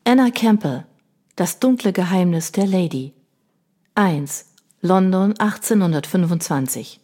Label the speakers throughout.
Speaker 1: Anna Campbell, Das dunkle Geheimnis der Lady. 1. London 1825.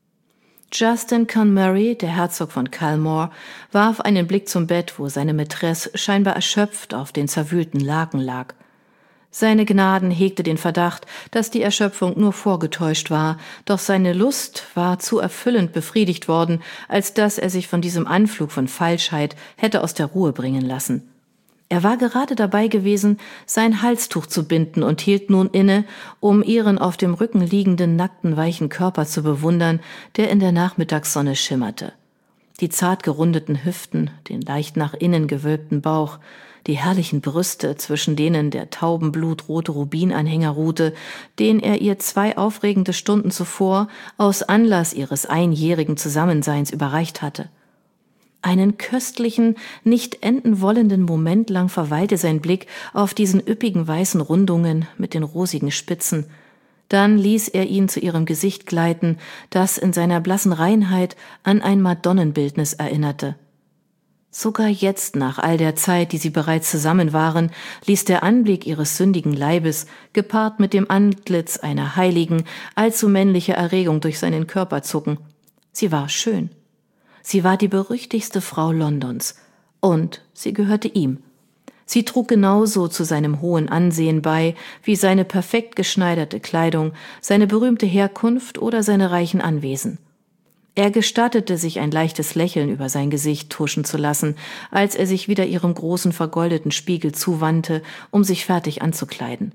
Speaker 1: Justin Conmurray, der Herzog von Calmore, warf einen Blick zum Bett, wo seine Mätresse scheinbar erschöpft auf den zerwühlten Laken lag. Seine Gnaden hegte den Verdacht, dass die Erschöpfung nur vorgetäuscht war, doch seine Lust war zu erfüllend befriedigt worden, als dass er sich von diesem Anflug von Falschheit hätte aus der Ruhe bringen lassen. Er war gerade dabei gewesen, sein Halstuch zu binden und hielt nun inne, um ihren auf dem Rücken liegenden, nackten, weichen Körper zu bewundern, der in der Nachmittagssonne schimmerte. Die zart gerundeten Hüften, den leicht nach innen gewölbten Bauch, die herrlichen Brüste, zwischen denen der taubenblutrote Rubinanhänger ruhte, den er ihr 2 aufregende Stunden zuvor aus Anlass ihres einjährigen Zusammenseins überreicht hatte. Einen köstlichen, nicht enden wollenden Moment lang verweilte sein Blick auf diesen üppigen weißen Rundungen mit den rosigen Spitzen. Dann ließ er ihn zu ihrem Gesicht gleiten, das in seiner blassen Reinheit an ein Madonnenbildnis erinnerte. Sogar jetzt, nach all der Zeit, die sie bereits zusammen waren, ließ der Anblick ihres sündigen Leibes, gepaart mit dem Antlitz einer Heiligen, allzu männliche Erregung durch seinen Körper zucken. Sie war schön. Sie war die berüchtigste Frau Londons. Und sie gehörte ihm. Sie trug genauso zu seinem hohen Ansehen bei, wie seine perfekt geschneiderte Kleidung, seine berühmte Herkunft oder seine reichen Anwesen. Er gestattete sich ein leichtes Lächeln über sein Gesicht tuschen zu lassen, als er sich wieder ihrem großen vergoldeten Spiegel zuwandte, um sich fertig anzukleiden.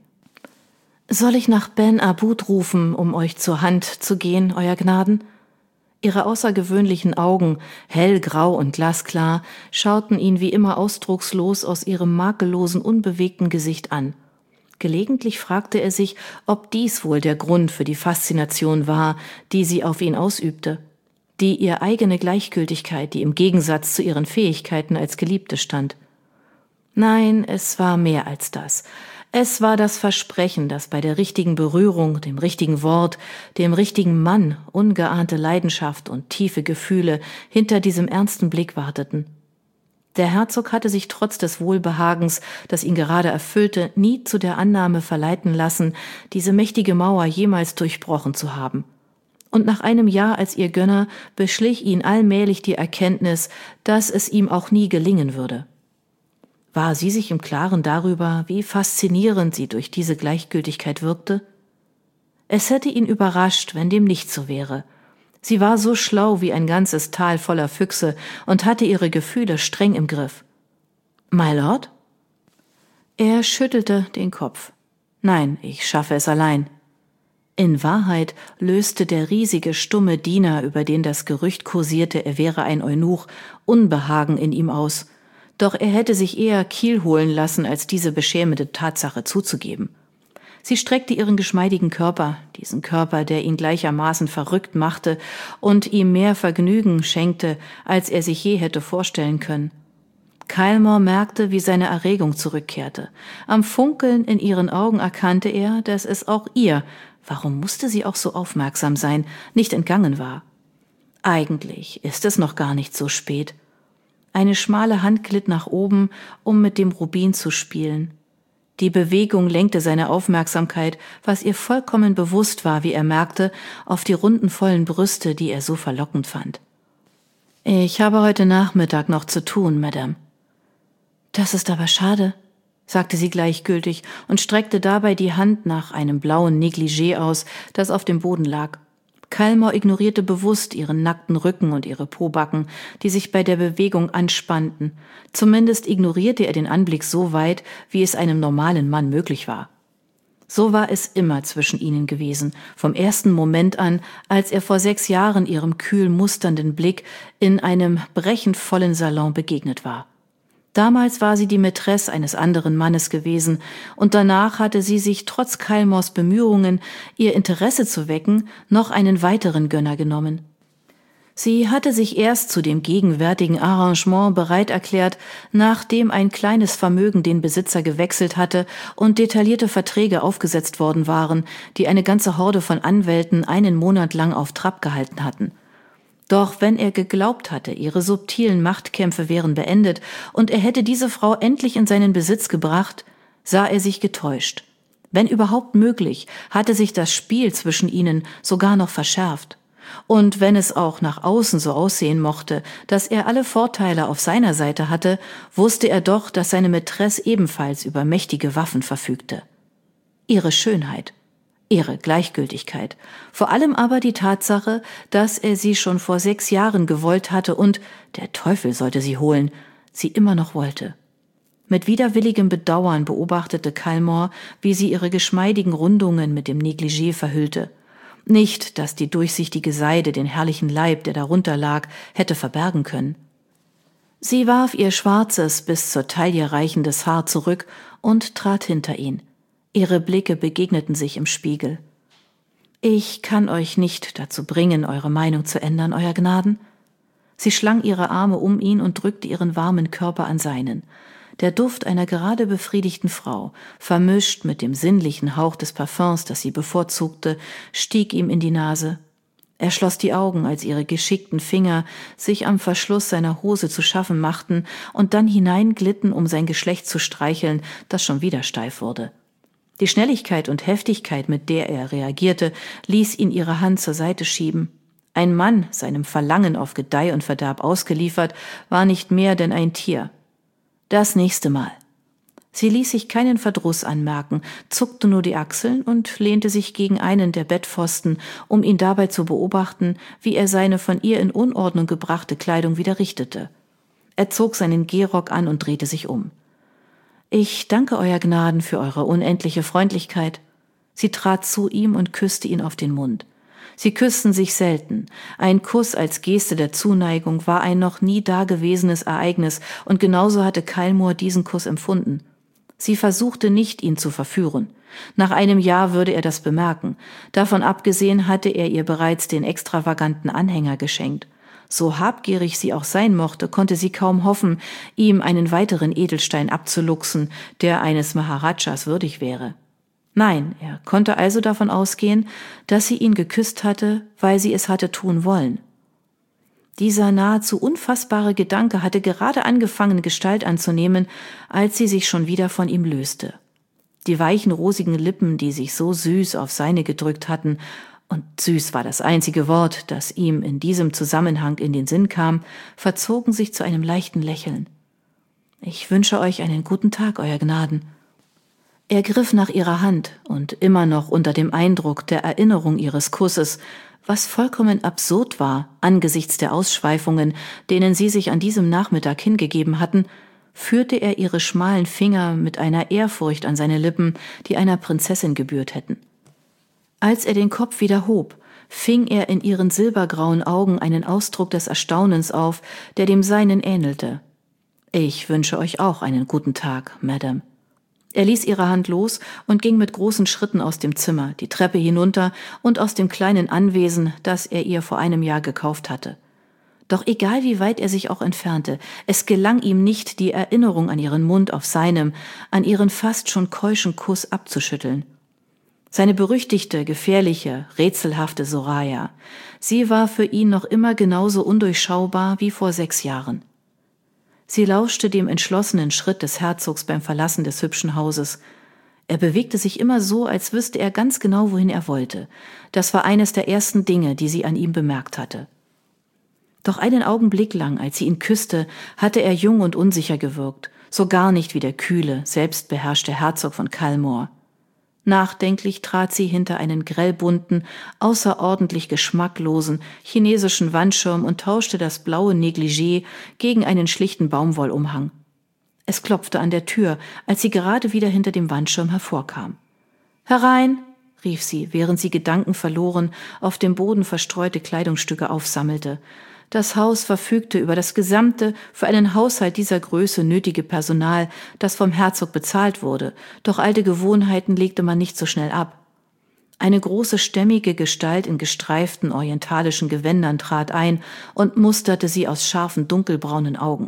Speaker 1: »Soll ich nach Ben Abud rufen, um euch zur Hand zu gehen, Euer Gnaden?« Ihre außergewöhnlichen Augen, hellgrau und glasklar, schauten ihn wie immer ausdruckslos aus ihrem makellosen, unbewegten Gesicht an. Gelegentlich fragte er sich, ob dies wohl der Grund für die Faszination war, die sie auf ihn ausübte, die ihr eigene Gleichgültigkeit, die im Gegensatz zu ihren Fähigkeiten als Geliebte stand. Nein, es war mehr als das. Es war das Versprechen, dass bei der richtigen Berührung, dem richtigen Wort, dem richtigen Mann ungeahnte Leidenschaft und tiefe Gefühle hinter diesem ernsten Blick warteten. Der Herzog hatte sich trotz des Wohlbehagens, das ihn gerade erfüllte, nie zu der Annahme verleiten lassen, diese mächtige Mauer jemals durchbrochen zu haben. Und nach einem Jahr als ihr Gönner beschlich ihn allmählich die Erkenntnis, dass es ihm auch nie gelingen würde. War sie sich im Klaren darüber, wie faszinierend sie durch diese Gleichgültigkeit wirkte? Es hätte ihn überrascht, wenn dem nicht so wäre. Sie war so schlau wie ein ganzes Tal voller Füchse und hatte ihre Gefühle streng im Griff. »My Lord?« Er schüttelte den Kopf. »Nein, ich schaffe es allein.« In Wahrheit löste der riesige, stumme Diener, über den das Gerücht kursierte, er wäre ein Eunuch, Unbehagen in ihm aus. Doch er hätte sich eher Kiel holen lassen, als diese beschämende Tatsache zuzugeben. Sie streckte ihren geschmeidigen Körper, diesen Körper, der ihn gleichermaßen verrückt machte und ihm mehr Vergnügen schenkte, als er sich je hätte vorstellen können. Calmore merkte, wie seine Erregung zurückkehrte. Am Funkeln in ihren Augen erkannte er, dass es auch ihr, warum musste sie auch so aufmerksam sein, nicht entgangen war. Eigentlich ist es noch gar nicht so spät. Eine schmale Hand glitt nach oben, um mit dem Rubin zu spielen. Die Bewegung lenkte seine Aufmerksamkeit, was ihr vollkommen bewusst war, wie er merkte, auf die runden, vollen Brüste, die er so verlockend fand. »Ich habe heute Nachmittag noch zu tun, Madame.« »Das ist aber schade«, sagte sie gleichgültig und streckte dabei die Hand nach einem blauen Negligé aus, das auf dem Boden lag. Calmore ignorierte bewusst ihren nackten Rücken und ihre Pobacken, die sich bei der Bewegung anspannten. Zumindest ignorierte er den Anblick so weit, wie es einem normalen Mann möglich war. So war es immer zwischen ihnen gewesen, vom ersten Moment an, als er vor 6 Jahren ihrem kühl musternden Blick in einem brechend vollen Salon begegnet war. Damals war sie die Mätresse eines anderen Mannes gewesen, und danach hatte sie sich trotz Calmores Bemühungen, ihr Interesse zu wecken, noch einen weiteren Gönner genommen. Sie hatte sich erst zu dem gegenwärtigen Arrangement bereit erklärt, nachdem ein kleines Vermögen den Besitzer gewechselt hatte und detaillierte Verträge aufgesetzt worden waren, die eine ganze Horde von Anwälten einen Monat lang auf Trab gehalten hatten. Doch wenn er geglaubt hatte, ihre subtilen Machtkämpfe wären beendet und er hätte diese Frau endlich in seinen Besitz gebracht, sah er sich getäuscht. Wenn überhaupt möglich, hatte sich das Spiel zwischen ihnen sogar noch verschärft. Und wenn es auch nach außen so aussehen mochte, dass er alle Vorteile auf seiner Seite hatte, wusste er doch, dass seine Mätresse ebenfalls über mächtige Waffen verfügte. Ihre Schönheit, ihre Gleichgültigkeit, vor allem aber die Tatsache, dass er sie schon vor 6 Jahren gewollt hatte und, der Teufel sollte sie holen, sie immer noch wollte. Mit widerwilligem Bedauern beobachtete Calmore, wie sie ihre geschmeidigen Rundungen mit dem Negligé verhüllte. Nicht, dass die durchsichtige Seide den herrlichen Leib, der darunter lag, hätte verbergen können. Sie warf ihr schwarzes, bis zur Taille reichendes Haar zurück und trat hinter ihn. Ihre Blicke begegneten sich im Spiegel. »Ich kann euch nicht dazu bringen, eure Meinung zu ändern, Euer Gnaden.« Sie schlang ihre Arme um ihn und drückte ihren warmen Körper an seinen. Der Duft einer gerade befriedigten Frau, vermischt mit dem sinnlichen Hauch des Parfums, das sie bevorzugte, stieg ihm in die Nase. Er schloss die Augen, als ihre geschickten Finger sich am Verschluss seiner Hose zu schaffen machten und dann hineinglitten, um sein Geschlecht zu streicheln, das schon wieder steif wurde. Die Schnelligkeit und Heftigkeit, mit der er reagierte, ließ ihn ihre Hand zur Seite schieben. Ein Mann, seinem Verlangen auf Gedeih und Verderb ausgeliefert, war nicht mehr denn ein Tier. Das nächste Mal. Sie ließ sich keinen Verdruss anmerken, zuckte nur die Achseln und lehnte sich gegen einen der Bettpfosten, um ihn dabei zu beobachten, wie er seine von ihr in Unordnung gebrachte Kleidung wieder richtete. Er zog seinen Gehrock an und drehte sich um. »Ich danke Euer Gnaden für eure unendliche Freundlichkeit.« Sie trat zu ihm und küsste ihn auf den Mund. Sie küssten sich selten. Ein Kuss als Geste der Zuneigung war ein noch nie dagewesenes Ereignis, und genauso hatte Calmore diesen Kuss empfunden. Sie versuchte nicht, ihn zu verführen. Nach einem Jahr würde er das bemerken. Davon abgesehen hatte er ihr bereits den extravaganten Anhänger geschenkt. So habgierig sie auch sein mochte, konnte sie kaum hoffen, ihm einen weiteren Edelstein abzuluxen, der eines Maharajas würdig wäre. Nein, er konnte also davon ausgehen, dass sie ihn geküsst hatte, weil sie es hatte tun wollen. Dieser nahezu unfassbare Gedanke hatte gerade angefangen, Gestalt anzunehmen, als sie sich schon wieder von ihm löste. Die weichen, rosigen Lippen, die sich so süß auf seine gedrückt hatten, und süß war das einzige Wort, das ihm in diesem Zusammenhang in den Sinn kam, verzogen sich zu einem leichten Lächeln. »Ich wünsche euch einen guten Tag, Euer Gnaden.« Er griff nach ihrer Hand und immer noch unter dem Eindruck der Erinnerung ihres Kusses, was vollkommen absurd war angesichts der Ausschweifungen, denen sie sich an diesem Nachmittag hingegeben hatten, führte er ihre schmalen Finger mit einer Ehrfurcht an seine Lippen, die einer Prinzessin gebührt hätten. Als er den Kopf wieder hob, fing er in ihren silbergrauen Augen einen Ausdruck des Erstaunens auf, der dem seinen ähnelte. »Ich wünsche euch auch einen guten Tag, Madame.« Er ließ ihre Hand los und ging mit großen Schritten aus dem Zimmer, die Treppe hinunter und aus dem kleinen Anwesen, das er ihr vor einem Jahr gekauft hatte. Doch egal wie weit er sich auch entfernte, es gelang ihm nicht, die Erinnerung an ihren Mund auf seinem, an ihren fast schon keuschen Kuss abzuschütteln. Seine berüchtigte, gefährliche, rätselhafte Soraya, sie war für ihn noch immer genauso undurchschaubar wie vor 6 Jahren. Sie lauschte dem entschlossenen Schritt des Herzogs beim Verlassen des hübschen Hauses. Er bewegte sich immer so, als wüsste er ganz genau, wohin er wollte. Das war eines der ersten Dinge, die sie an ihm bemerkt hatte. Doch einen Augenblick lang, als sie ihn küsste, hatte er jung und unsicher gewirkt, so gar nicht wie der kühle, selbstbeherrschte Herzog von Calmore. Nachdenklich trat sie hinter einen grellbunten, außerordentlich geschmacklosen chinesischen Wandschirm und tauschte das blaue Negligé gegen einen schlichten Baumwollumhang. Es klopfte an der Tür, als sie gerade wieder hinter dem Wandschirm hervorkam. »Herein«, rief sie, während sie gedankenverloren auf dem Boden verstreute Kleidungsstücke aufsammelte. Das Haus verfügte über das gesamte, für einen Haushalt dieser Größe nötige Personal, das vom Herzog bezahlt wurde, doch alte Gewohnheiten legte man nicht so schnell ab. Eine große stämmige Gestalt in gestreiften orientalischen Gewändern trat ein und musterte sie aus scharfen dunkelbraunen Augen.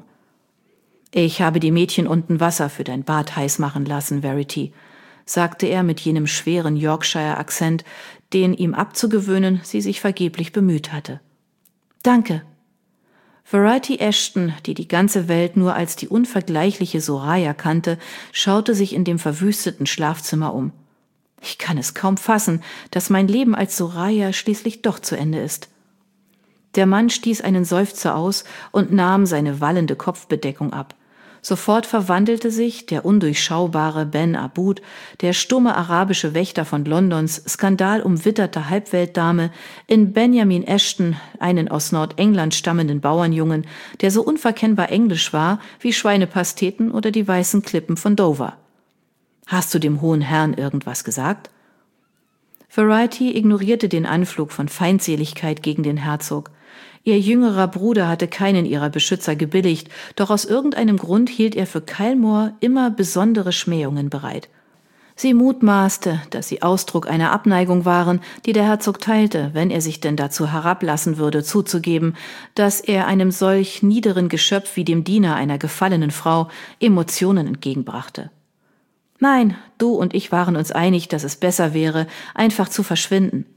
Speaker 1: »Ich habe die Mädchen unten Wasser für dein Bad heiß machen lassen, Verity«, sagte er mit jenem schweren Yorkshire-Akzent, den ihm abzugewöhnen sie sich vergeblich bemüht hatte. »Danke.« Variety Ashton, die die ganze Welt nur als die unvergleichliche Soraya kannte, schaute sich in dem verwüsteten Schlafzimmer um. »Ich kann es kaum fassen, dass mein Leben als Soraya schließlich doch zu Ende ist.« Der Mann stieß einen Seufzer aus und nahm seine wallende Kopfbedeckung ab. Sofort verwandelte sich der undurchschaubare Ben Abud, der stumme arabische Wächter von Londons skandalumwitterte Halbweltdame, in Benjamin Ashton, einen aus Nordengland stammenden Bauernjungen, der so unverkennbar englisch war wie Schweinepasteten oder die weißen Klippen von Dover. »Hast du dem hohen Herrn irgendwas gesagt?« Variety ignorierte den Anflug von Feindseligkeit gegen den Herzog. Ihr jüngerer Bruder hatte keinen ihrer Beschützer gebilligt, doch aus irgendeinem Grund hielt er für Kylemore immer besondere Schmähungen bereit. Sie mutmaßte, dass sie Ausdruck einer Abneigung waren, die der Herzog teilte, wenn er sich denn dazu herablassen würde, zuzugeben, dass er einem solch niederen Geschöpf wie dem Diener einer gefallenen Frau Emotionen entgegenbrachte. »Nein, du und ich waren uns einig, dass es besser wäre, einfach zu verschwinden.